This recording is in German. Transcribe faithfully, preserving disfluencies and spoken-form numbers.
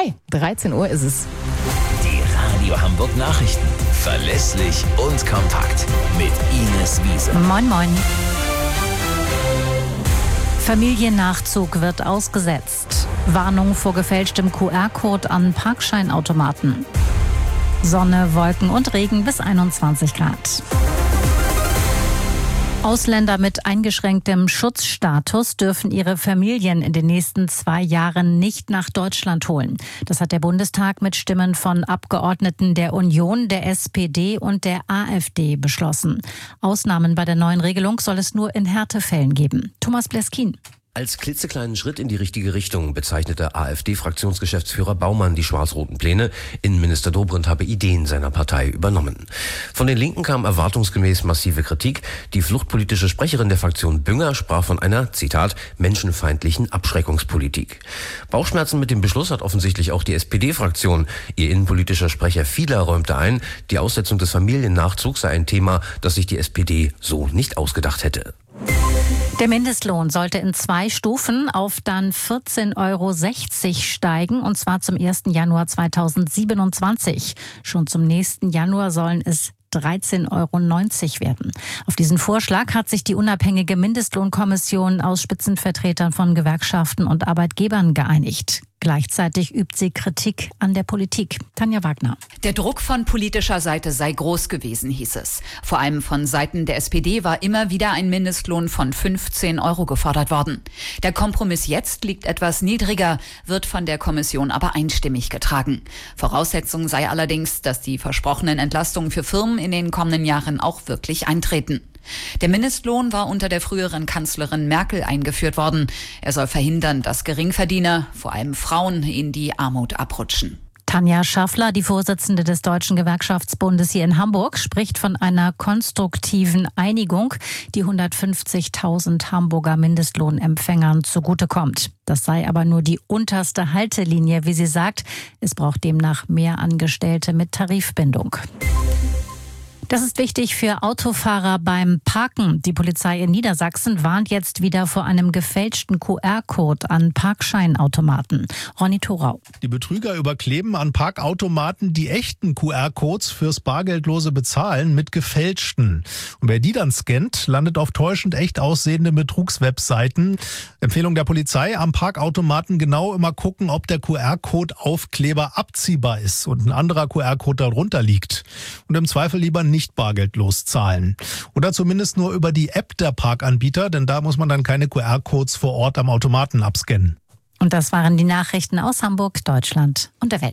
Hi, dreizehn Uhr ist es. Die Radio Hamburg Nachrichten. Verlässlich und kompakt. Mit Ines Wiese. Moin, moin. Familiennachzug wird ausgesetzt. Warnung vor gefälschtem Q R-Code an Parkscheinautomaten. Sonne, Wolken und Regen bis einundzwanzig Grad. Ausländer mit eingeschränktem Schutzstatus dürfen ihre Familien in den nächsten zwei Jahren nicht nach Deutschland holen. Das hat der Bundestag mit Stimmen von Abgeordneten der Union, der S P D und der AfD beschlossen. Ausnahmen bei der neuen Regelung soll es nur in Härtefällen geben. Thomas Bleskin. Als klitzekleinen Schritt in die richtige Richtung bezeichnete AfD-Fraktionsgeschäftsführer Baumann die schwarz-roten Pläne. Innenminister Dobrindt habe Ideen seiner Partei übernommen. Von den Linken kam erwartungsgemäß massive Kritik. Die fluchtpolitische Sprecherin der Fraktion Bünger sprach von einer, Zitat, menschenfeindlichen Abschreckungspolitik. Bauchschmerzen mit dem Beschluss hat offensichtlich auch die S P D-Fraktion. Ihr innenpolitischer Sprecher Fiedler räumte ein, die Aussetzung des Familiennachzugs sei ein Thema, das sich die S P D so nicht ausgedacht hätte. Der Mindestlohn sollte in zwei Stufen auf dann vierzehn Euro sechzig steigen, und zwar zum ersten Januar zweitausendsiebenundzwanzig. Schon zum nächsten Januar sollen es dreizehn Euro neunzig werden. Auf diesen Vorschlag hat sich die unabhängige Mindestlohnkommission aus Spitzenvertretern von Gewerkschaften und Arbeitgebern geeinigt. Gleichzeitig übt sie Kritik an der Politik. Tanja Wagner. Der Druck von politischer Seite sei groß gewesen, hieß es. Vor allem von Seiten der S P D war immer wieder ein Mindestlohn von fünfzehn Euro gefordert worden. Der Kompromiss jetzt liegt etwas niedriger, wird von der Kommission aber einstimmig getragen. Voraussetzung sei allerdings, dass die versprochenen Entlastungen für Firmen in den kommenden Jahren auch wirklich eintreten. Der Mindestlohn war unter der früheren Kanzlerin Merkel eingeführt worden. Er soll verhindern, dass Geringverdiener, vor allem Frauen, in die Armut abrutschen. Tanja Schaffler, die Vorsitzende des Deutschen Gewerkschaftsbundes hier in Hamburg, spricht von einer konstruktiven Einigung, die hundertfünfzigtausend Hamburger Mindestlohnempfängern zugutekommt. Das sei aber nur die unterste Haltelinie, wie sie sagt. Es braucht demnach mehr Angestellte mit Tarifbindung. Das ist wichtig für Autofahrer beim Parken. Die Polizei in Niedersachsen warnt jetzt wieder vor einem gefälschten Q R-Code an Parkscheinautomaten. Ronny Thorau. Die Betrüger überkleben an Parkautomaten die echten Q R-Codes fürs bargeldlose Bezahlen mit gefälschten. Und wer die dann scannt, landet auf täuschend echt aussehende Betrugswebseiten. Empfehlung der Polizei: am Parkautomaten genau immer gucken, ob der Q R-Code-Aufkleber abziehbar ist und ein anderer Q R-Code darunter liegt. Und im Zweifel lieber nicht nicht bargeldlos zahlen. Oder zumindest nur über die App der Parkanbieter, denn da muss man dann keine Q R-Codes vor Ort am Automaten abscannen. Und das waren die Nachrichten aus Hamburg, Deutschland und der Welt.